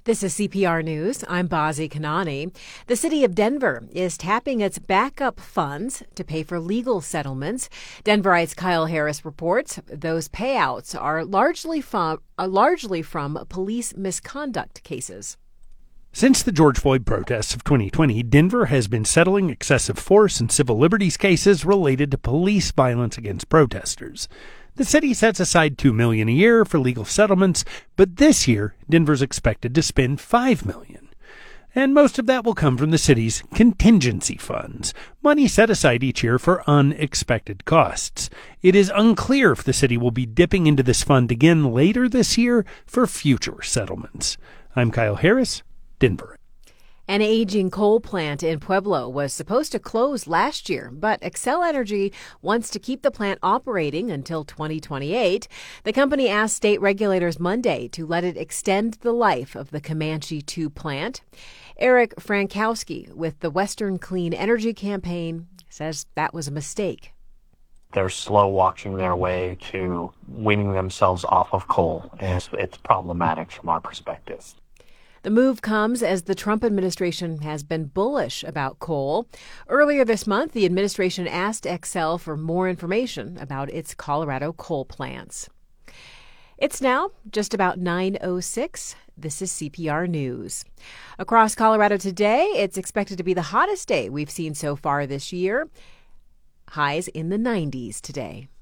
This is CPR News. I'm Bazi Kanani. The city of Denver is tapping its backup funds to pay for legal settlements. Denverite's Kyle Harris reports those payouts are largely from police misconduct cases. Since the George Floyd protests of 2020, Denver has been settling excessive force and civil liberties cases related to police violence against protesters. The city sets aside $2 million a year for legal settlements, but this year, Denver's expected to spend $5 million. And most of that will come from the city's contingency funds, money set aside each year for unexpected costs. It is unclear if the city will be dipping into this fund again later this year for future settlements. I'm Kyle Harris, Denver. An aging coal plant in Pueblo was supposed to close last year, but Xcel Energy wants to keep the plant operating until 2028. The company asked state regulators Monday to let it extend the life of the Comanche 2 plant. Eric Frankowski with the Western Clean Energy Campaign says that was a mistake. They're slow walking their way to weaning themselves off of coal, and it's problematic from our perspective. The move comes as the Trump administration has been bullish about coal. Earlier this month, the administration asked Xcel for more information about its Colorado coal plants. It's now just about 9:06. This is CPR News. Across Colorado today, it's expected to be the hottest day we've seen so far this year. Highs in the 90s today.